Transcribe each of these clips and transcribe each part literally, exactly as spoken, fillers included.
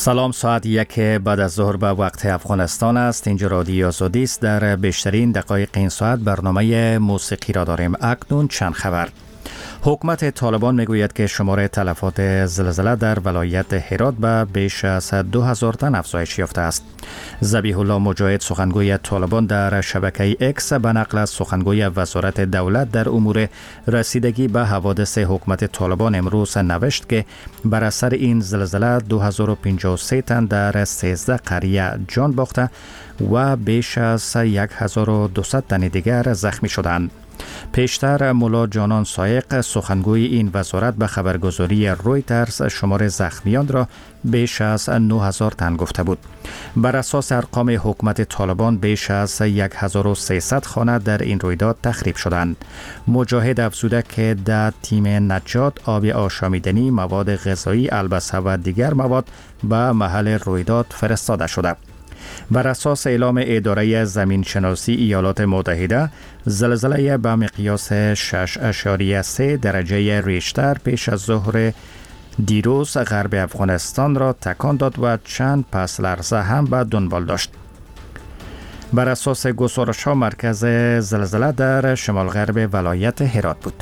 سلام، ساعت یک بعد از ظهر به وقت افغانستان است. اینجا رادیو آزادی است. در بیشترین دقایق این ساعت برنامه موسیقی را داریم. اکنون چند خبر. حکومت طالبان میگوید که شمار تلفات زلزله در ولایت هرات به بیش از دو هزار تن افزایش یافته است. ذبیح الله مجاهد سخنگوی طالبان در شبکه اکس به نقل از سخنگوی وزارت دولت در امور رسیدگی به حوادث حکومت طالبان امروز نوشت که بر اثر این زلزله دو هزار و پنجاه و سه تن در سیزده قریه جان باخته و بیش از هزار و دویست تن دیگر زخمی شدند. پیشتر مولا جانان سایق سخنگوی این وزارت به خبرگزاری رویترز شمار زخمیان را بیش از نه هزار تن گفته بود. بر اساس ارقام حکومت طالبان بیش از هزار و سیصد خانه در این رویداد تخریب شدند. مجاهد افزوده که در تیم نجات آب آشامیدنی، مواد غذایی، البسه و دیگر مواد به محل رویداد فرستاده شده. بر اساس اعلام اداره زمین شناسی ایالات متحده، زلزله به مقیاس شش اشاریه سه درجه ریشتر پیش از ظهر دیروز غرب افغانستان را تکان داد و چند پس لرزه هم به دنبال داشت. بر اساس گزارش ها مرکز زلزله در شمال غرب ولایت هرات بود.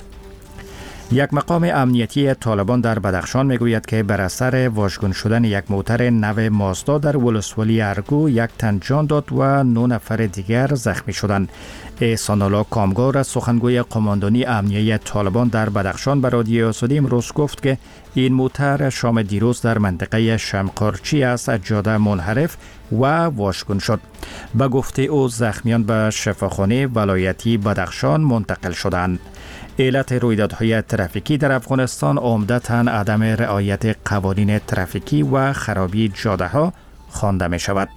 یک مقام امنیتی طالبان در بدخشان میگوید که بر اثر واژگون شدن یک موتر نو مازدا در ولسوالی ارگو یک تن جان داد و نه نفر دیگر زخمی شدند. احسان الله کامگار سخنگوی قماندانی امنیتی طالبان در بدخشان به رادیو آزادی امروز گفت که این موتر شام دیروز در منطقه شمقارچی از جاده منحرف و واژگون شد. به گفته او زخمیان به شفاخانه ولایتی بدخشان منتقل شدند. علت رویدادهای ترافیکی در افغانستان عمدتاً عدم رعایت قوانین ترافیکی و خرابی جاده ها خوانده می شود.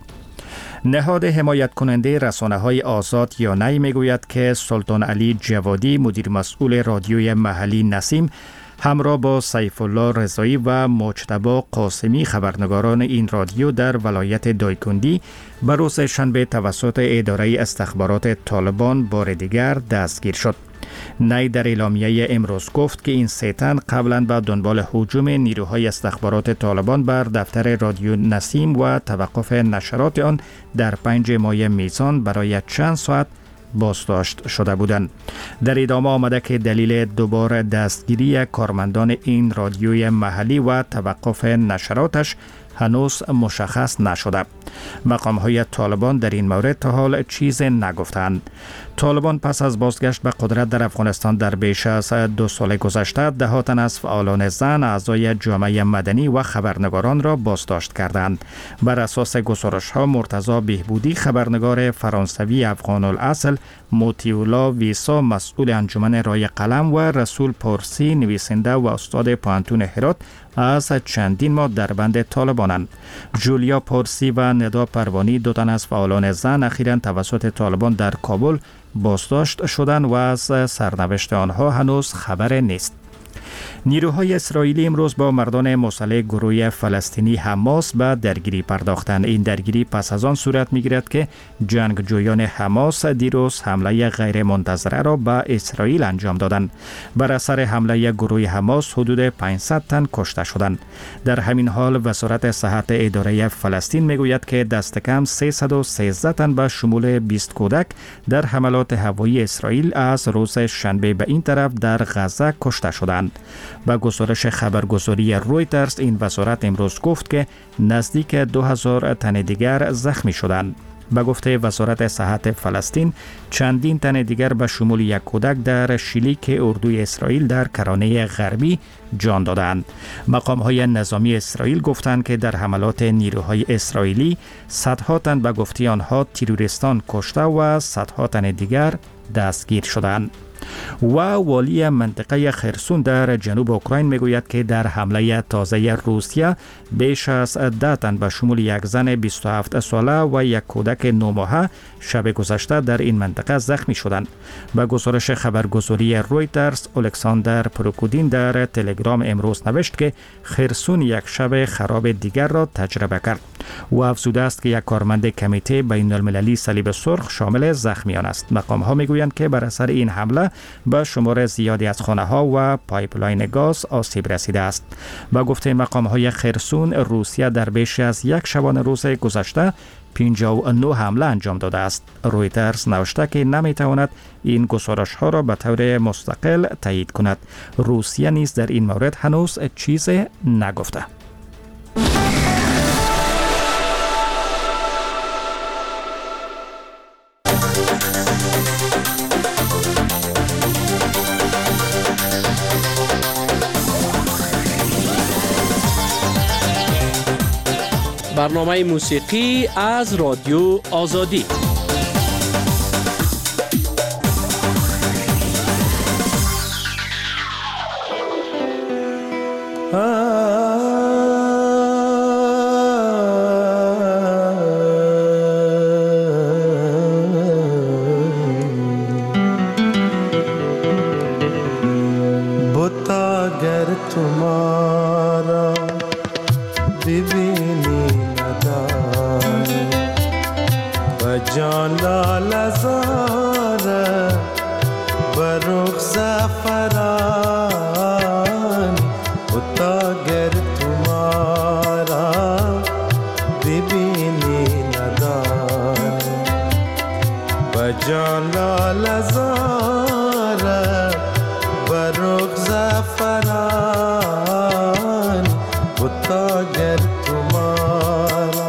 نهاد حمایت کننده رسانه های آزاد یا نی می گوید که سلطان علی جوادی مدیر مسئول رادیوی محلی نسیم همراه با سیف الله رضایی و مجتبی قاسمی خبرنگاران این رادیو در ولایت دایکندی به روز شنبه توسط اداره استخبارات طالبان بار دیگر دستگیر شد. نی در اعلامیه امروز گفت که این سه تن قبلا به دنبال هجوم نیروهای استخبارات طالبان بر دفتر رادیو نسیم و توقف نشرات آن در پنج ماه میزان برای چند ساعت بازداشت شده بودند. در ادامه آمده که دلیل دوباره دستگیری کارمندان این رادیوی محلی و توقف نشراتش هنوز مشخص نشده. مقام‌های طالبان در این مورد تا حال چیز نگفتند. طالبان پس از بازگشت به قدرت در افغانستان در بیش از دو سال گذشته ده تن از فعالان زن، اعضای جامعه مدنی و خبرنگاران را بازداشت کردند. بر اساس گزارش‌ها مرتضی بهبودی خبرنگار فرانسوی افغان الاصل، موتیولا ویسا مسئول انجمن رای قلم و رسول پارسی نویسنده و استاد پوهنتون هرات از چندین ماه در بند طالبانند. جولیا پارسی و ندا پروانی دو تن از فعالان زن اخیراً توسط طالبان در کابل بازداشت شدند و از سرنوشت آنها هنوز خبر نیست. نیروهای اسرائیلی امروز با مردان مسلح گروه فلسطینی حماس به درگیری پرداختند. این درگیری پس از آن صورت می‌گیرد که جنگجویان حماس دیروز حمله غیر منتظره را به اسرائیل انجام دادند. بر اثر حمله گروه حماس حدود پانصد تن کشته شدند. در همین حال وزارت صحت اداره فلسطین میگوید که دست کم سیصد و سیزده تن به شمول بیست کودک در حملات هوایی اسرائیل از روز شنبه به این طرف در غزه کشته شدند. با گزارش خبرگزاری رویترز این وزارت امروز گفت که نزدیک دو هزار تن دیگر زخمی شدند. به گفته وزارت صحت فلسطین چندین تن دیگر به شمول یک کودک در شلیک اردوی اسرائیل در کرانه غربی جان دادند. مقام‌های نظامی اسرائیل گفتند که در حملات نیروهای اسرائیلی صدها تن به گفته آنها تروریستان کشته و صدها تن دیگر دستگیر شدند. و والی منطقه خرسون در جنوب اوکراین میگوید که در حمله تازه روسیه بیش از ده تن به شمول یک زن بیست و هفت ساله و یک کودک نه ماهه شب گذشته در این منطقه زخمی شدند. به گزارش خبرگزاری رویترز، الکساندر پروکودین در تلگرام امروز نوشت که خرسون یک شب خراب دیگر را تجربه کرد. او افزوده است که یک کارمند کمیته بین المللی صلیب سرخ شامل زخمیان است. مقام ها میگویند که بر اثر این حمله به شمار زیادی از خانه ها و پایپلاین گاز آسیب رسیده است. با گفته مقام های خرسون، روسیه در بیش از یک شبانه روز گذشته پنجاه و نه حمله انجام داده است. رویترز نوشته که نمیتواند این گزارش ها را به طور مستقل تایید کند. روسیه نیز در این مورد هنوز چیزی نگفته. برنامه موسیقی از رادیو آزادی. बुता गर तुम्हारा बिबिनी नदान बजान लाल ज़ार बरुख ज़फ़रान बुता गर तुम्हारा बिबिनी नदान बजान लाल ज़ार बरुख ज़फ़रान बुता गर तुम्हारा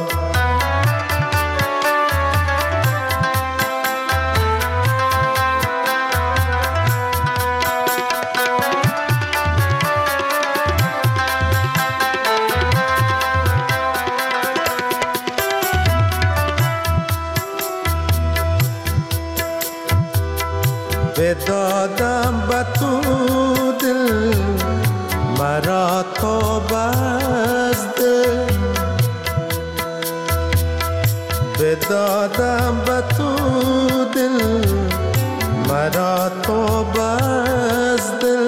बेदादम बतू दिल मरा तो बस दिल बेदादम बतू दिल मरा तो बस दिल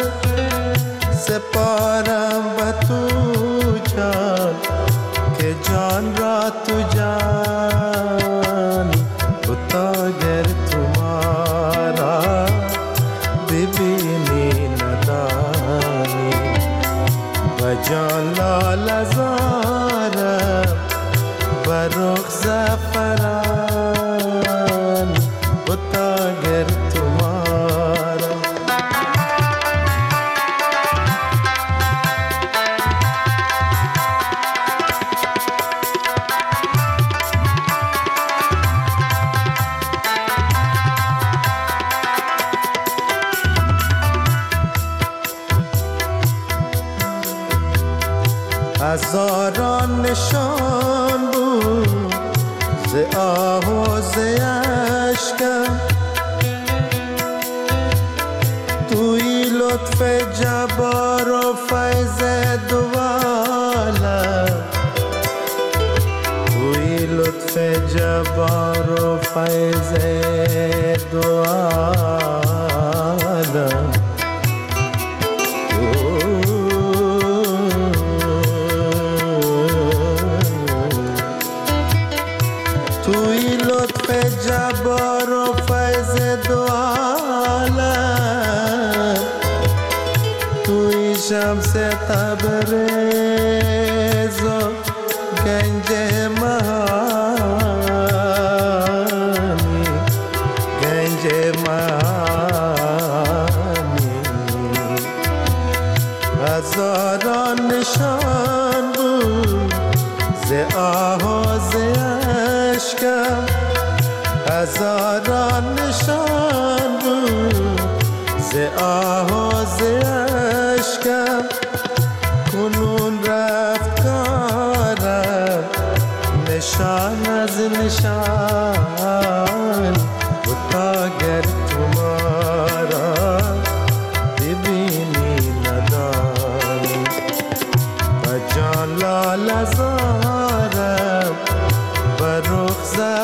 सिपारम बतू जान के जान रा तू जान बुता गर तुम्हारा बिबिनी नदानी बजान लाल ज़ार बरुख ज़फ़रान बुता गर तुम्हारा هزاران نشان بود ز آه و ز اشکم توی لطف جبار و فیض دوالم توی لطف جبار و فیض دوالم جبار و فیض دو عالم توی شمس تبریز و گنج مهانی گنج مهانی هزاران نشان بود ز آه و ز اشکم هزاران نشان بود ز آه و ز اشکم کنون رفت کارم نشان از نشان بتا گر تمہارا ببینی ندانی بجان لال زارم بروخ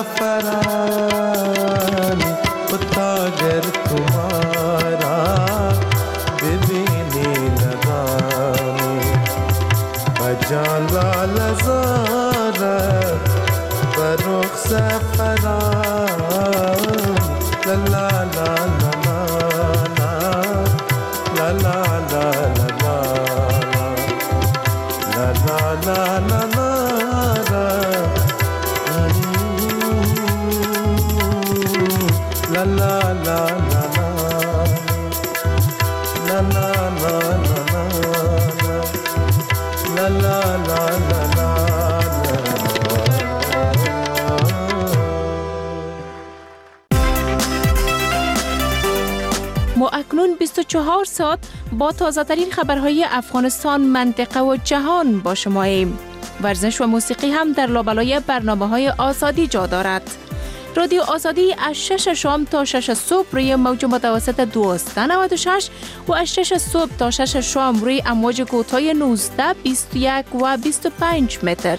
زفرانی بتا گر تمہارا ببینی ندانی بجان لال زارم بروخ زفرانی لا لا لا لا لا ما اکنون بیست و چهار ساعت با تازه ترین خبرهای افغانستان، منطقه و جهان با شماییم. ورزش و موسیقی هم در لابلای برنامه‌های آزادی جا دارد. رادیو آزادی از شش شام تا شش صبح روی موج متوسط دویست و نود و شش و از شش صبح تا شش شام روی امواج کوتاه نوزده، بیست و یک و بیست و پنج متر.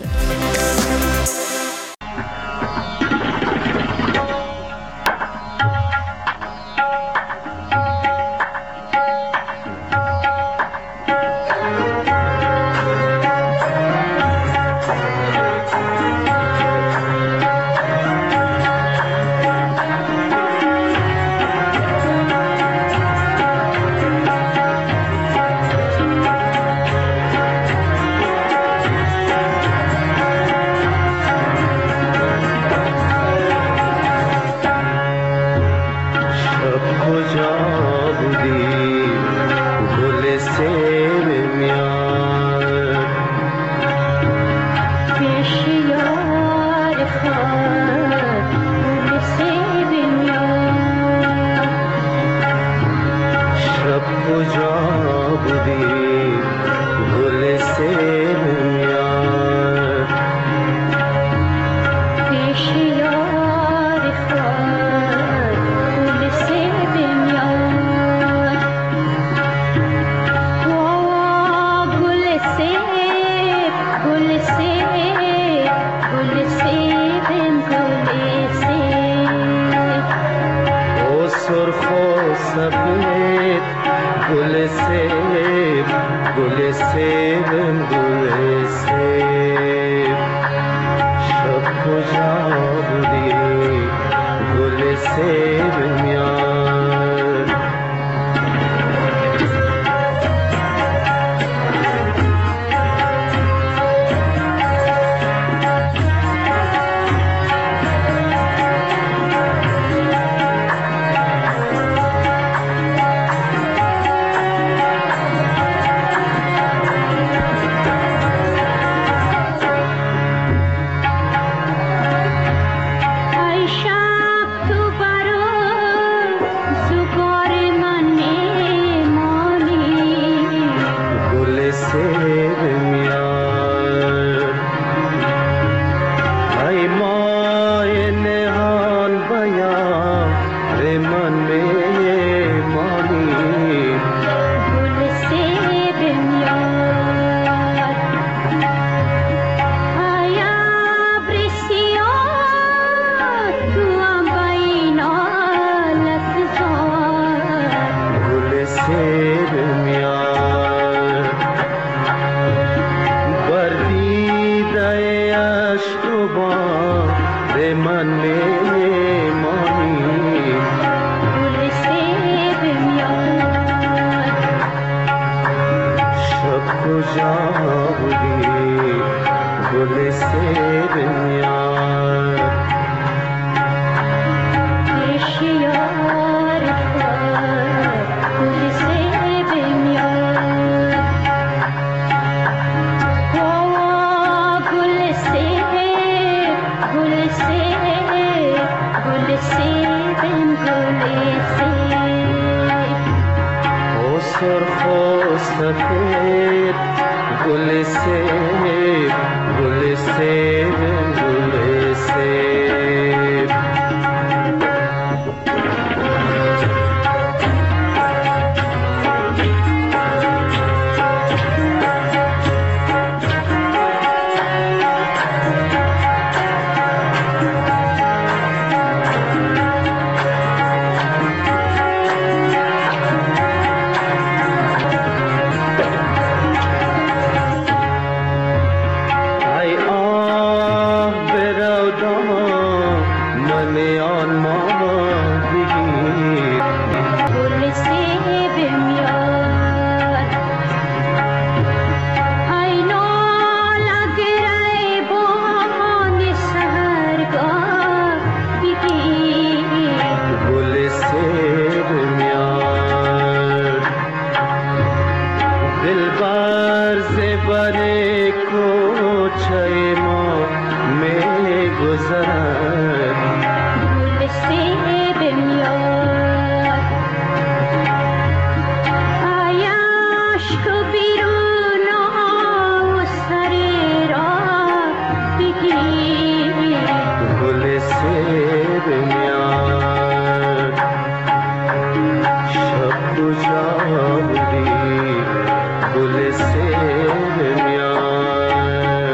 کجا بودی گل سیب میاد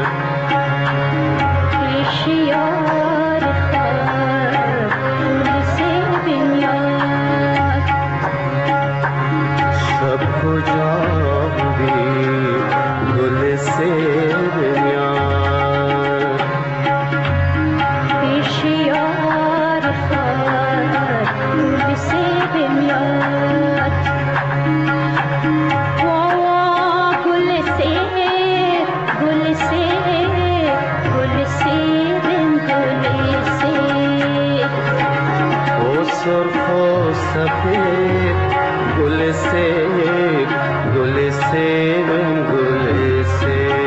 پیش یار خود گل سیب میاد شب کجا بودی گل سیب میاد پیش یار خود گل سیب میاد وا گل سیب گل سیب گل سیب گل سیب او سرخ و سفید گل سیب گل سیب گل سیب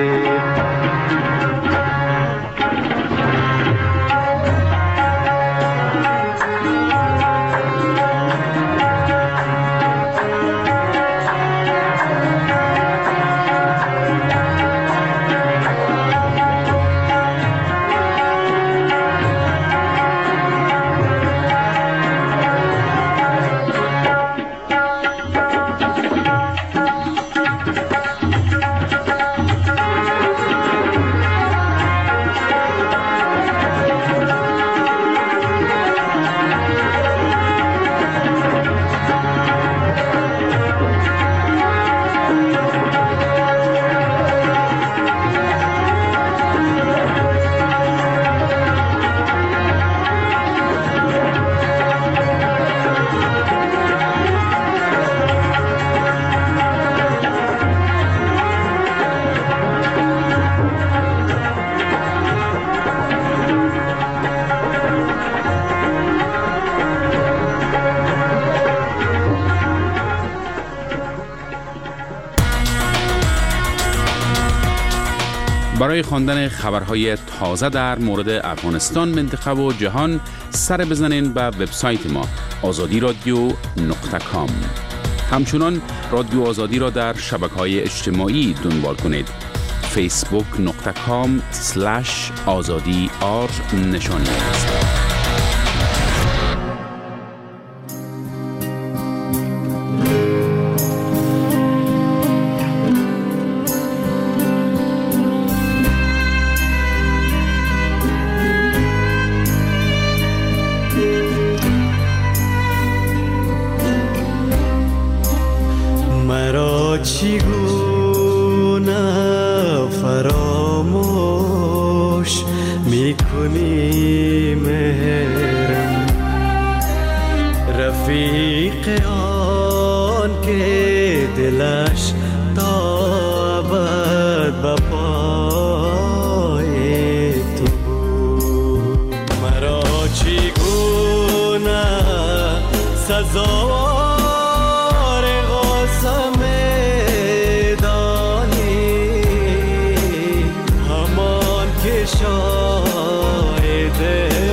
برای خواندن خبرهای تازه در مورد افغانستان، منطقه و جهان سر بزنین به وبسایت ما آزادی رادیو نقطه کام. همچنان رادیو آزادی را در شبکه‌های اجتماعی دنبال کنید. فیسبوک نقطه کام سلش آزادی آر نشانی است. چگونه فراموش میکنی مهرم رفیق آن که دلش تا ابد به پای تو بود مرا چگونه سزا شاید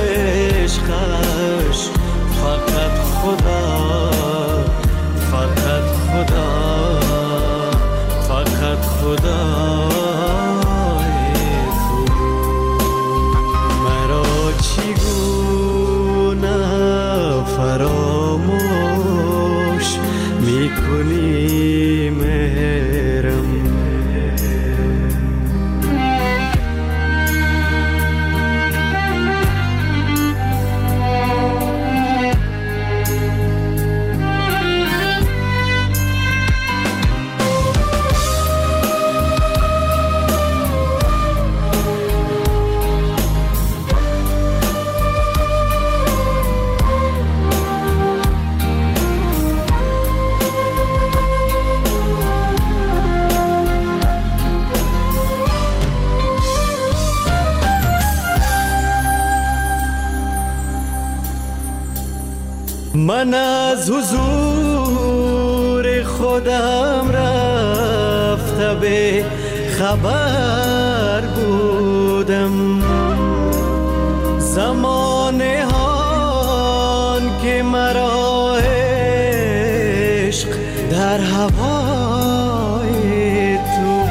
عشقش فقط خدا فقط خدا فقط خدا تو مرا چگونه فراموش میکنی مهرم من از حضور خودم رفته به خبر بودم زمانه هان که مرا عشق در هوای تو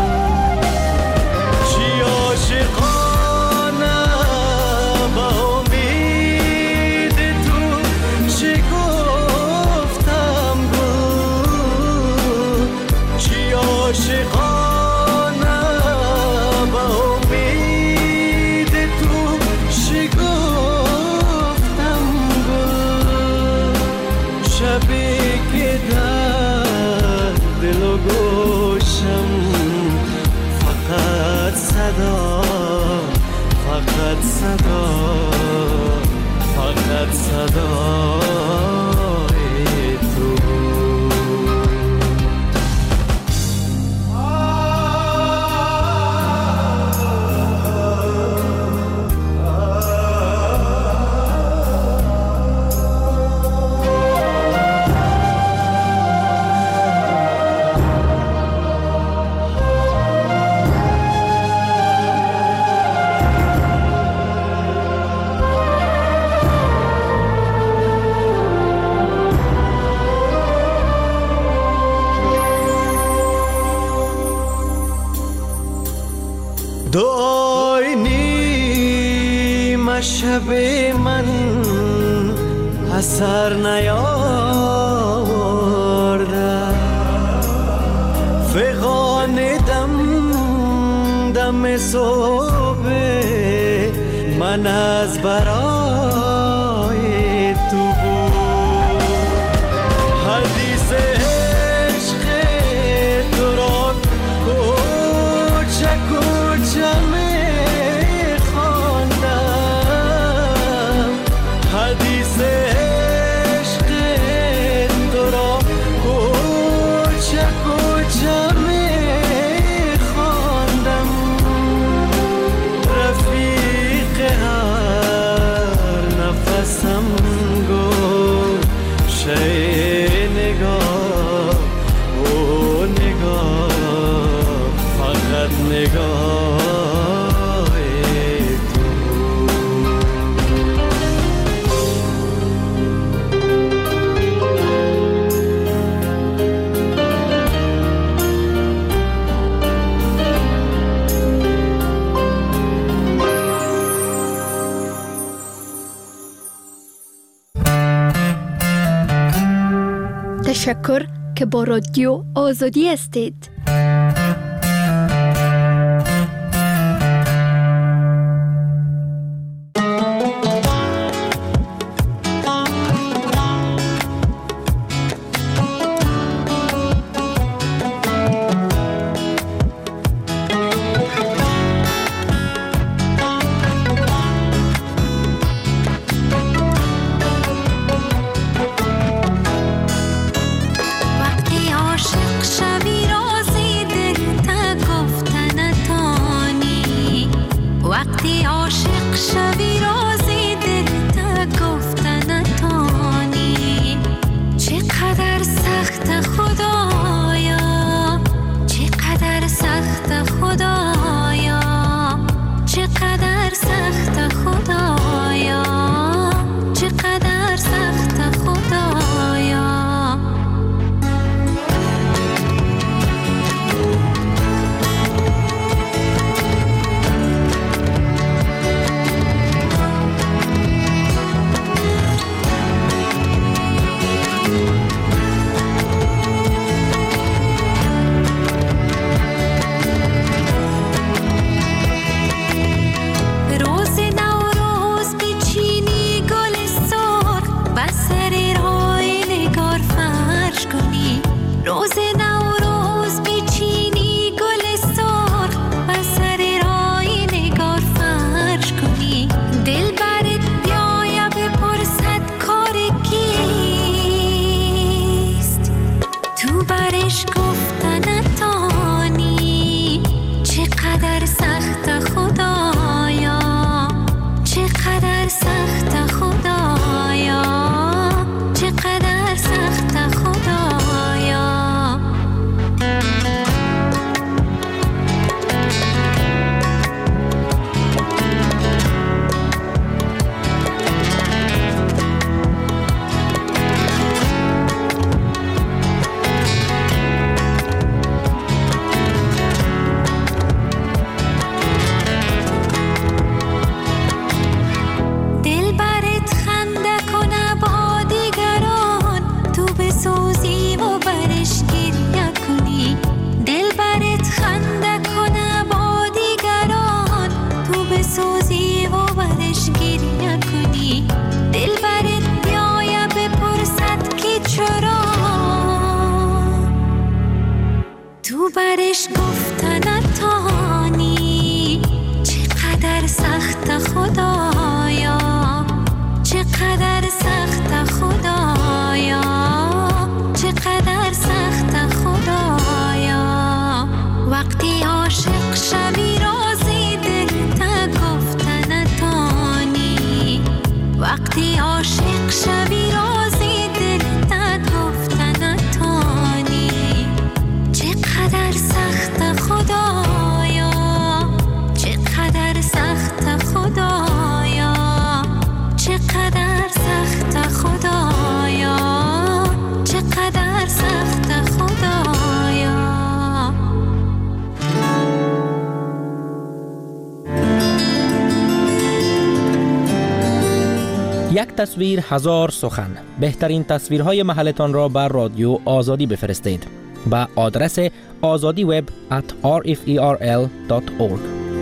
چی عاشقانه با امید تو چی گفتم که در دل و گوشم فقط صدا فقط صدا فقط صدای تو. دعای نیم شب من اثر نیاورده، فغان دم دم صبح من از برای تو بود. حدیث عشق تو را کوچه کوچه می خواندم، حدیث عشق تو را کوچه کوچه می خواندم. رفیق هر نفسم گوشه نگاه او نگاه فقط نگاه تشکر که با رادیو آزادی هستید. چرا بهترش گفتن نتانی، چقدر سخت خدایا، چقدر سخت خدایا، چقدر سخت خدایا. وقتی عاشق شوی رازی دل تا گفتن نتانی، وقتی عاشق شوی رازی دل تا گفتن نتانی. چقدر سخت خدایا، چقدر سخت خدایا، چقدر سخت خدایا، چقدر سخت خدایا. یک تصویر هزار سخن. بهترین تصویرهای محلتان را بر رادیو آزادی بفرستید با آدرس azadi web at referl dot org.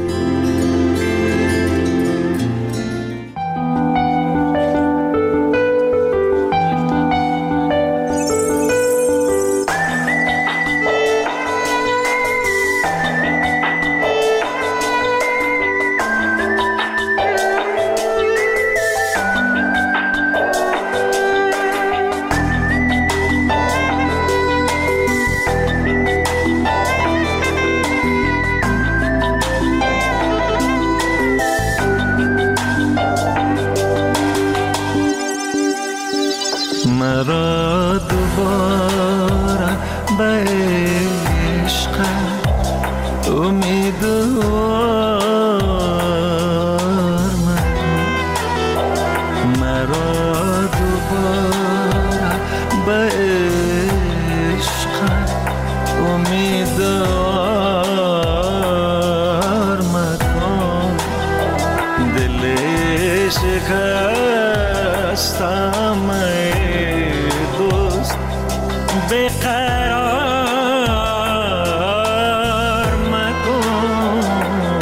مرا دوباره به عشق امیدوار مکن، مرا دوباره به عشق امیدوار مکن. دل شکستم بقرار مکن.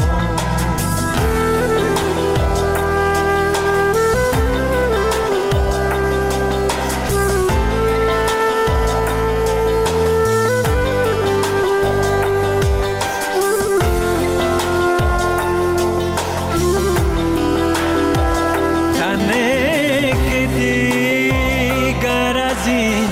تنه که دیگر از این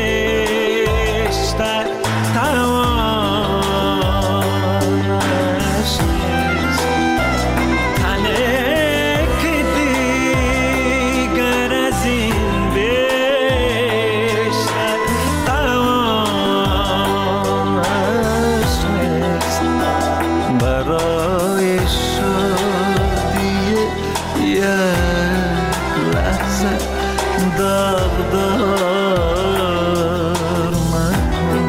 داغدار مکن،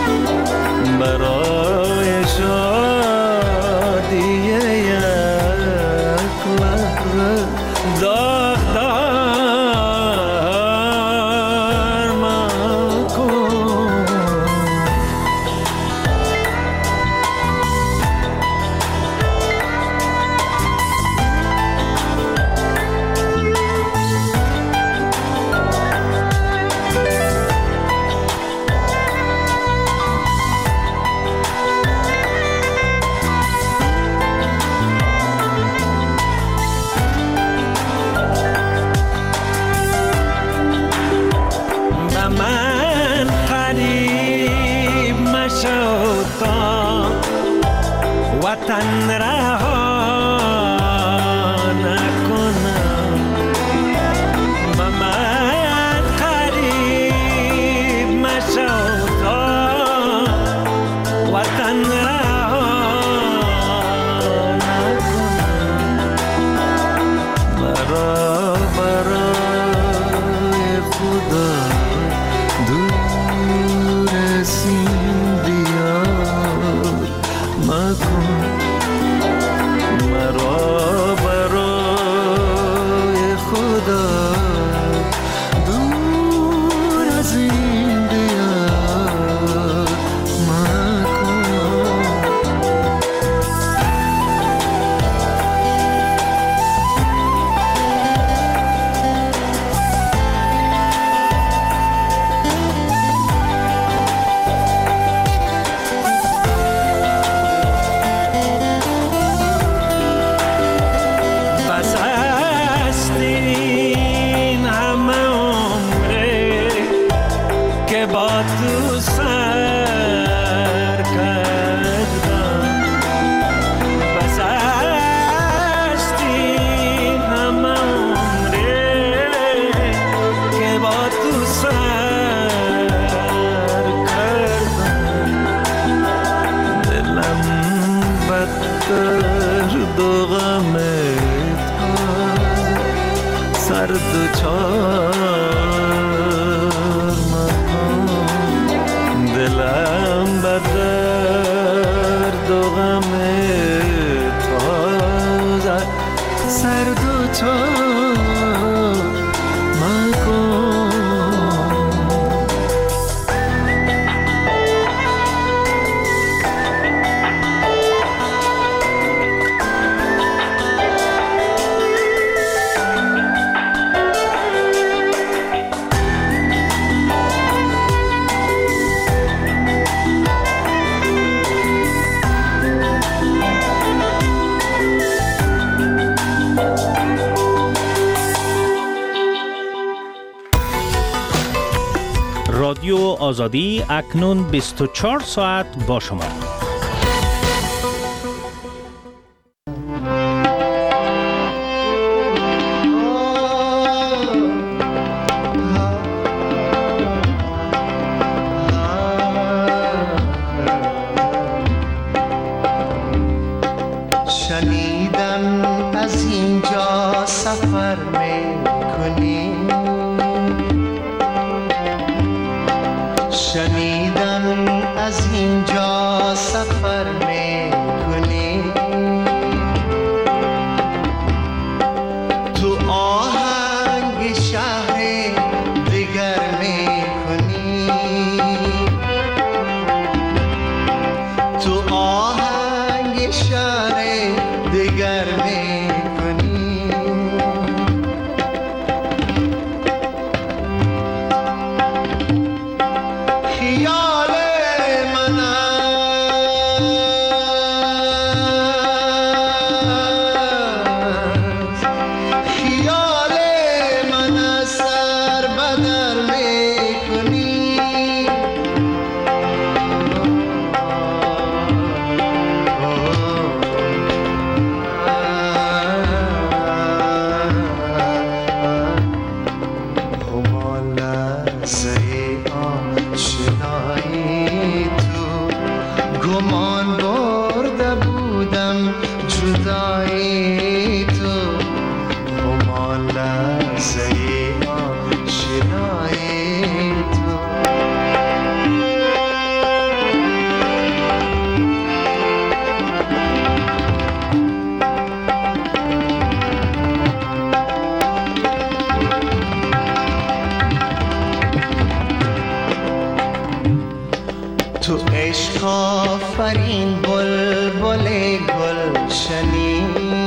برای شادی یک لحظه داغدار مکن. وطن رها نکنم، به من قریب مشو تا وطن رها نکنم. برا برای خدا دور سین بیار مکن. که با تو سر کردم بس هستی همه عمره که با تو سر کردم دلم بدتر دو غمت سر دو چار دلم بدر دو غم تازه سر دو چار مکن رادیو آزادی اکنون بیست و چهار ساعت با شما. شنیدم از اینجا سفر میکنی شنیدم از اینجا سفر میکنی تو آهنگ شهر دیگر میکنی تو آهنگ شهر دیگر میکنی خیال من است خیال من از سر بدر میکنی همال لحظه آشنایی تو گمان برده بودم جدایی تو همال لحظه آشنایی تو تو عشق آفرین بلبل گلشنی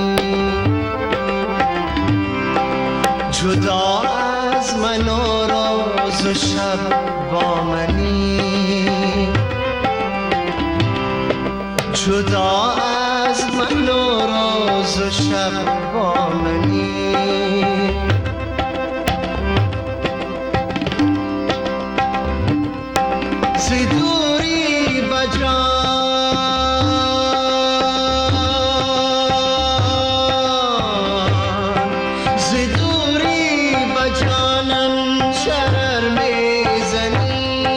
جدا از من و روز و شب با منی جدا از من و روز و شب با منی زدوری بجان زدوری بجانم شرر میزنی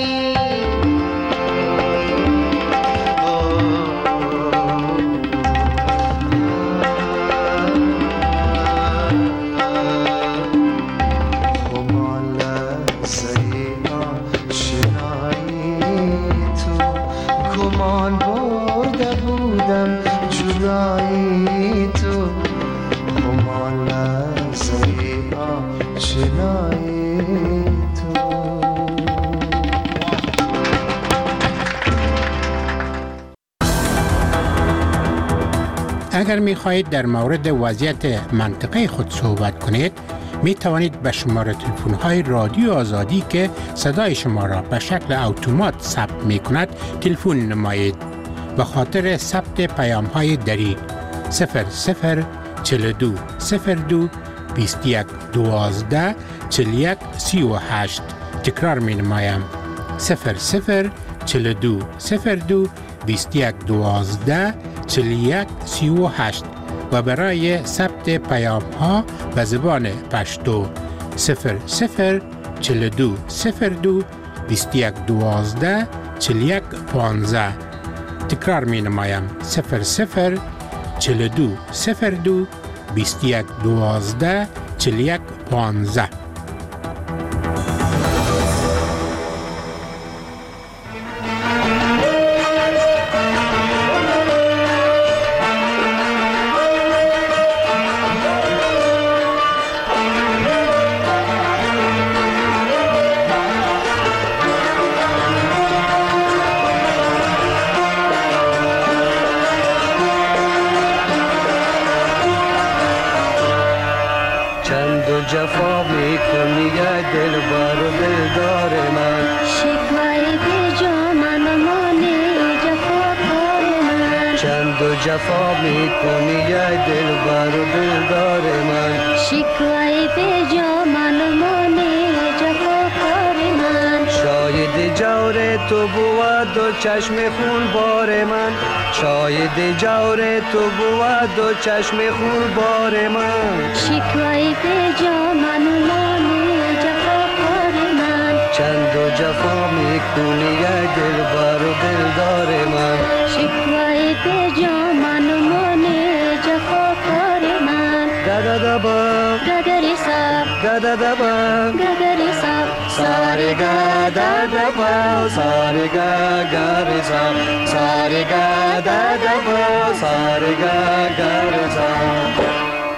همال لحظه آشنایی تو گمان برده بودم جدایی تو همال لحظه آشنایی تو اگر می خواهید در مورد وضعیت منطقه خود صحبت کنید می توانید به شماره تلفن های رادیو آزادی که صدای شما را به شکل اتومات ثبت می کند تلفن نمایید. به خاطر ثبت پیام های دری صفر صفر چهل و دو صفر دو بیست و یک دوازده چهل و یک سی و هشت تکرار می نمایم صفر صفر چل دو صفر دو بیست یک دوازده چل یک سی و هشت و برای ثبت پیام ها به زبان پشتو صفر صفر چل دو صفر دو بیست یک دوازده چل یک پانزده. تکرار می نمایم صفر صفر چل دو صفر دو بیست یک دوازده چل یک پانزده. جفا میکنی ای دل بر و دلدار من شکوه به جا من مانی جفا کار من چند و جفا میکنی ای دل بر و دلدار من شکوه به جا من مانی جفا کار من شاید جور تو بود و چشم خون بار من شاید جور تو بود و چشم خون بار من شکوه به جا من مانی جفا کار من چند و جفا میکنی ای دل بر و دلدار من شکوه به جا من مانی جفا کار من دادا دبا گدری سب دادا دبا گدری سب ساری گا دادا با ساری گا گاری سب ساری گا دادا با ساری گا گاری سب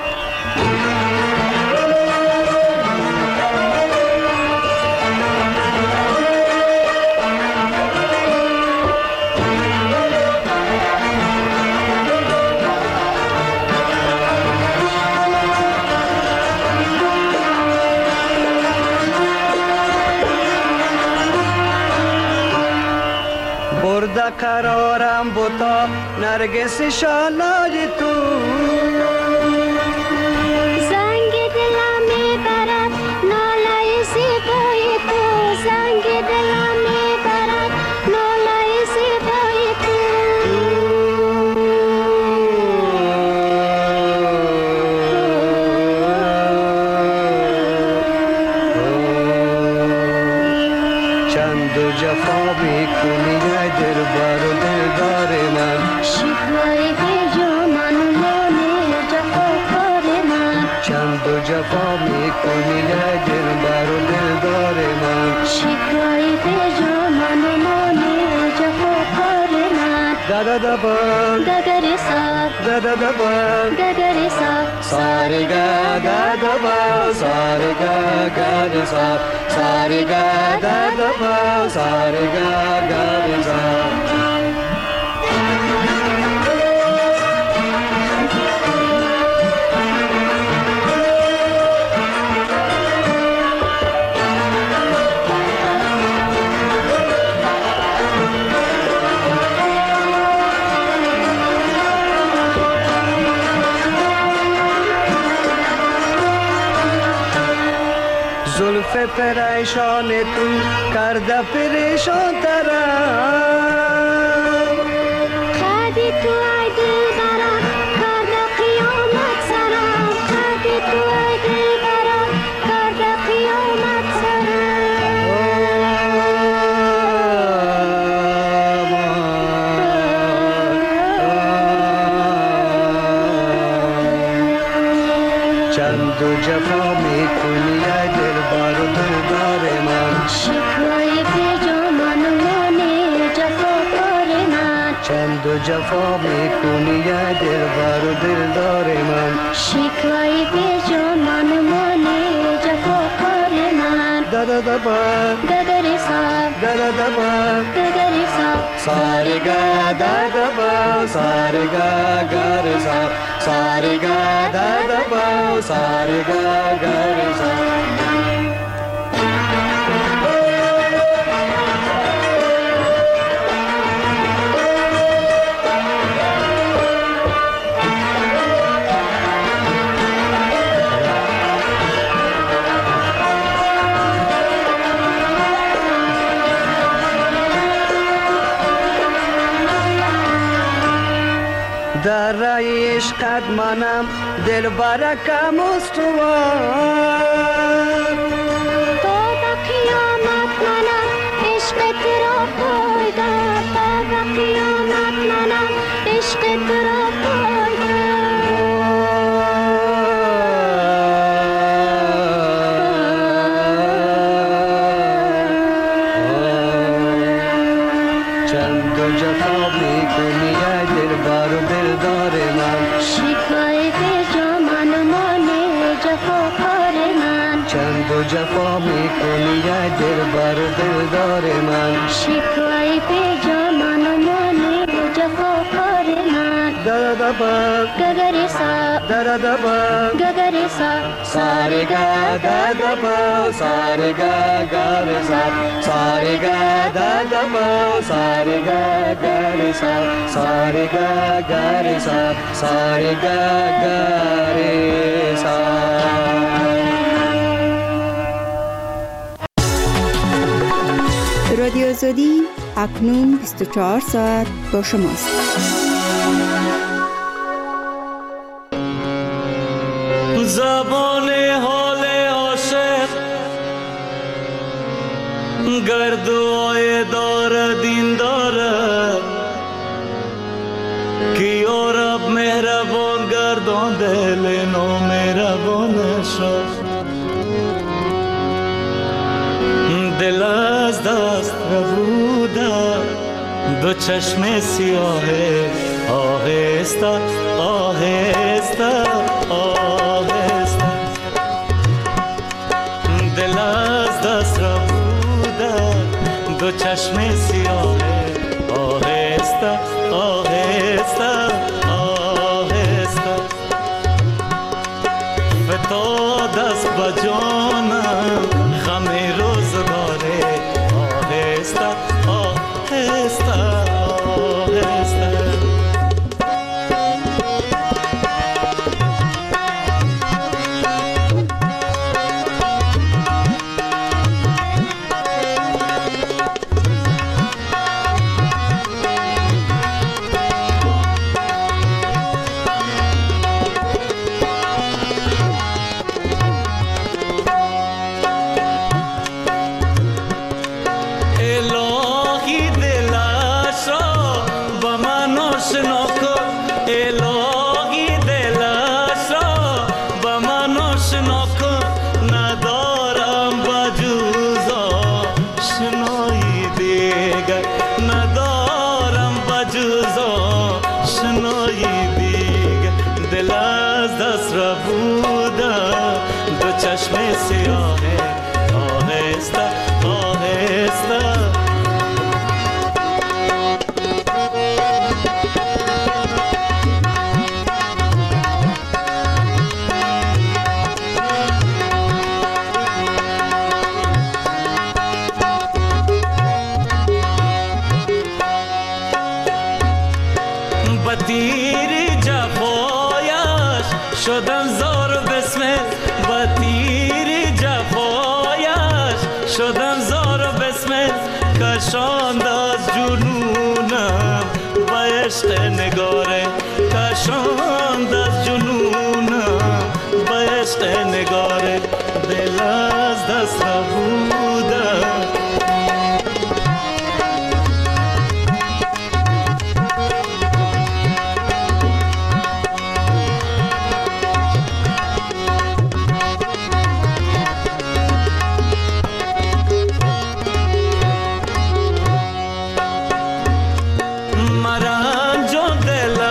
برده قرارم بوتا نرگس شالای تو زنگ دلم میبرد ناله زیبای تو زنگ دلم میبرد ناله زیبای تو چند و جفا میکنی ای دل بر و دلدار من شکوه به جا من مانی جفا کار من چند و جفا میکنی ای دل بر و دلدار من شکوه به جا من مانی جفا کار من دادا دبا گدری سب دادا دبا گدری سب ساری گا دادا با ساری گا گاری سب ساری گا دادا با ساری گا گاری سب زلف پریشان تو کرده پریشان ترم خدی تو ای دل برم کرده قیامت سرم خدی تو ای دل برم کرده قیامت سرم چند و جفا میکنی ای دل بر و دلدار من شکوه به جا من مانی جفا کار من چند و جفا میکنی ای دل بر و دلدار من شکوه به جا من مانی جفا کار من دادا دبا گدری سب دادا دبا گدری سب ساری گا دادا با ساری گا گاری سب ساری گا دادا با ساری گا گاری سب در رای عشقت منم دل برکم استوار تا به قیامت منم عشق ترا پایده تا به قیامت منم عشق ترا پایده چند و جفا میکنی ای دلبر و دلدار من شکوه به جامن مانه جفا کار من چند و جفا میکنی ای دلبر و دلدار من شکوه به جامن مانه جفا کار من دادبا گگریسا دادبا گگریسا سارگا دادبا سارگا گارسا سارگا دادبا سارگا گارسا سارگا گارسا سارگا گارسا. رادیو آزادی اکنون بیست و چهار ساعت با شماست. زبان حال عاشق گردوهای دار دین داره که یا رب مهربان گردان دل نو مهربان شد دل از دست ربوده دو چشم سیاه آهسته آهسته آهسته دل از دست ربوده دو چشم سیاه آهسته آهسته آهسته فتا دست بجانم غم روزگاره آهسته آهسته آهسته کشاند از جنونم با عشق نگاره کشاند از جنونم با عشق نگاره دل از دست نبودم مرا جو دل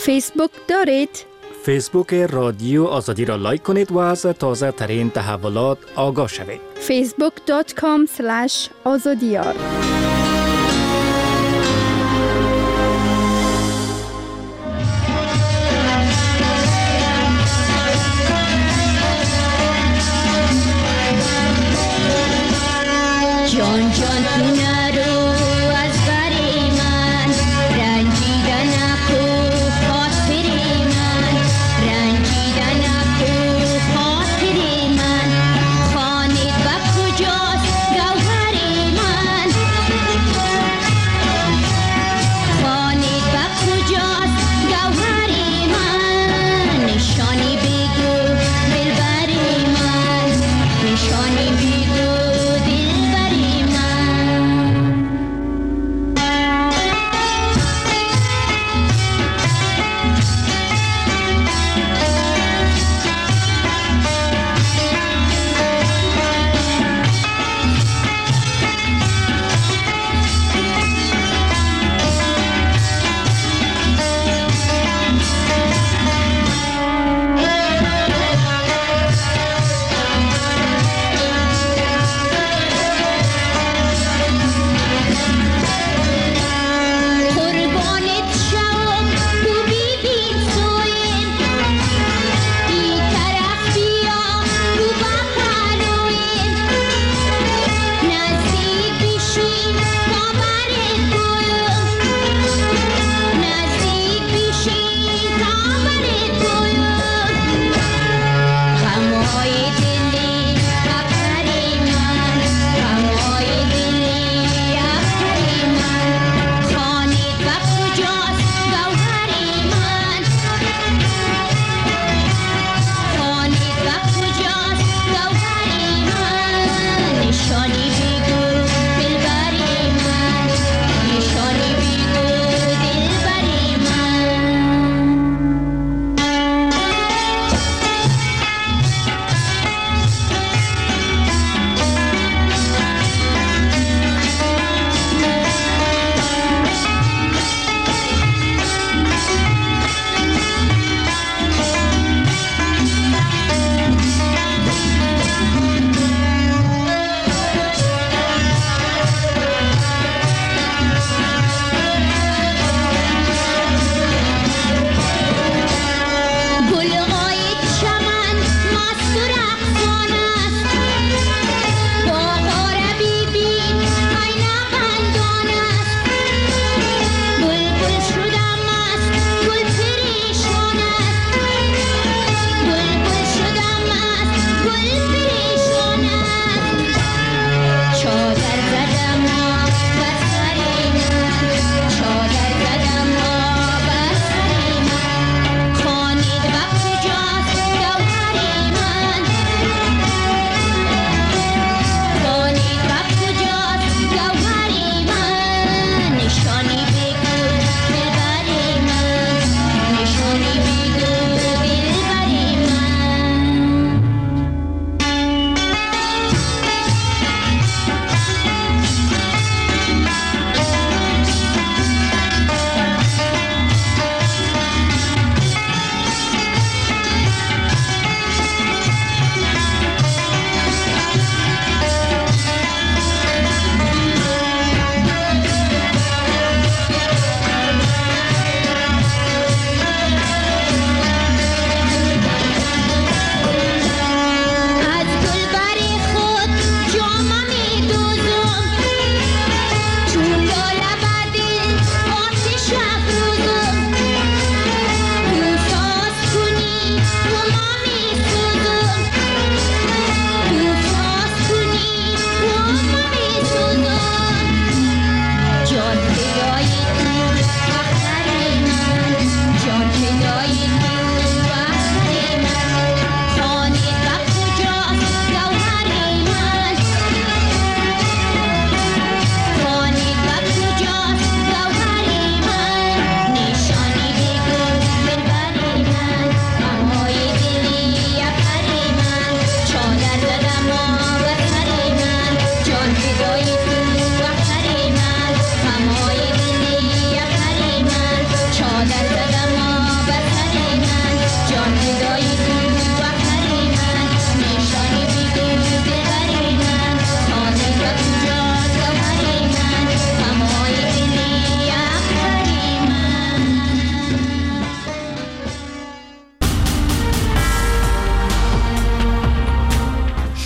فیسبوک دارید؟ فیسبوک رادیو آزادی را لایک کنید و از تازه ترین تحولات آگاه شوید. فیسبوک دات کام اسلش آزادیار. جان جان تو نرو از بر من، رنجیدن نکو خاطر من، رنجیدن نکو خاطر من، خانه و کجاست گوهر من،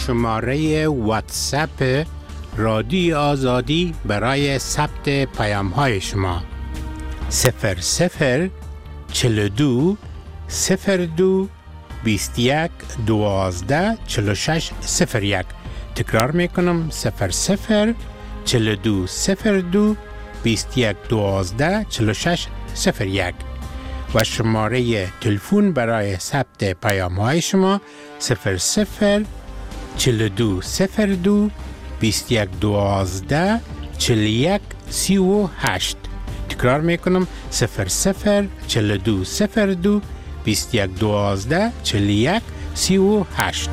شماره واتساپ رادیو آزادی برای ثبت پیام های شما صفر صفر چل دو صفر دو بیست یک دوازده چل شش صفر یک. تکرار میکنم صفر صفر چل دو صفر دو بیست یک دوازده چل شش صفر یک و شماره تلفن برای ثبت پیام های شما صفر صفر چل دو صفر دو بیست یک دوازده چل یک سی و هشت. تکرار میکنم صفر صفر چل دو صفر دو بیست یک دوازده چل یک سی و هشت.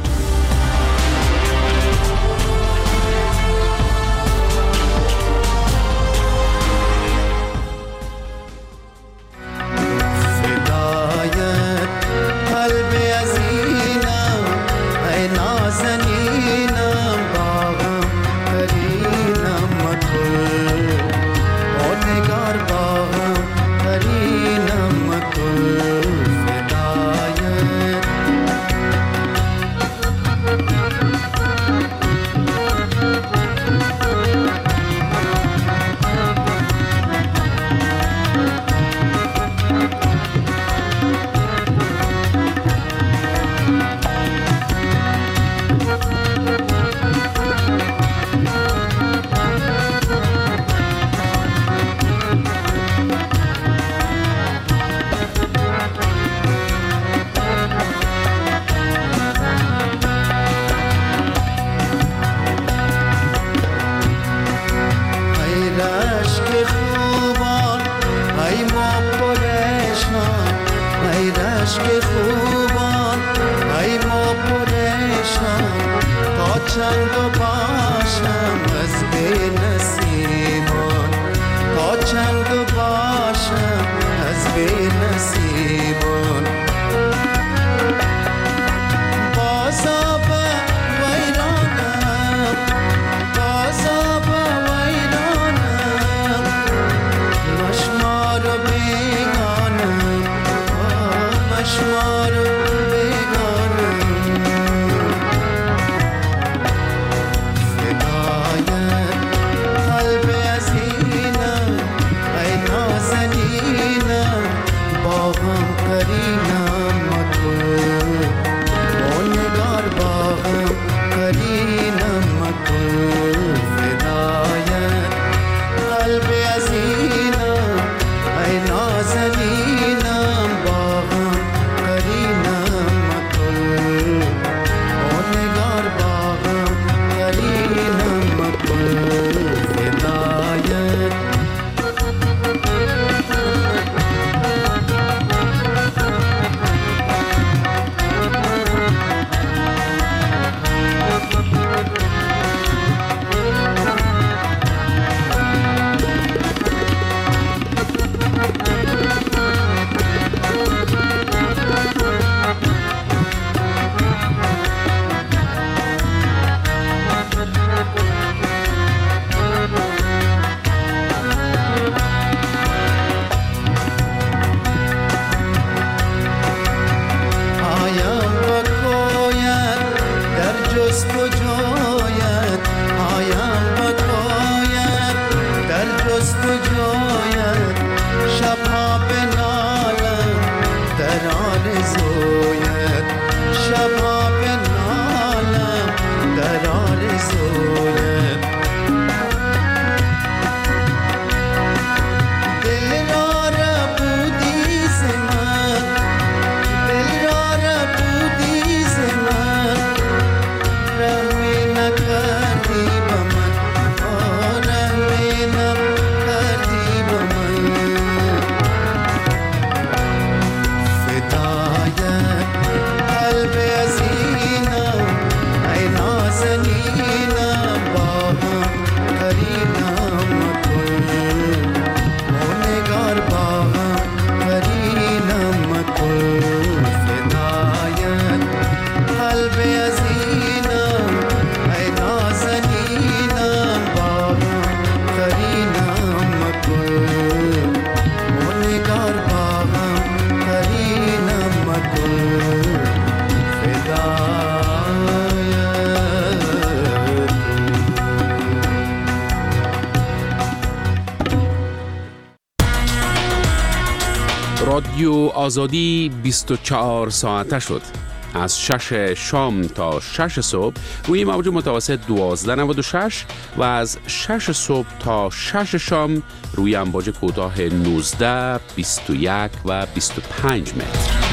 رادیو آزادی بیست و چهار ساعته شد. از شش شام تا شش صبح روی موج متوسط دوازده نود و شش و از شش صبح تا شش شام روی امواج کوتاه نوزده، بیست و یک و بیست و پنج متر.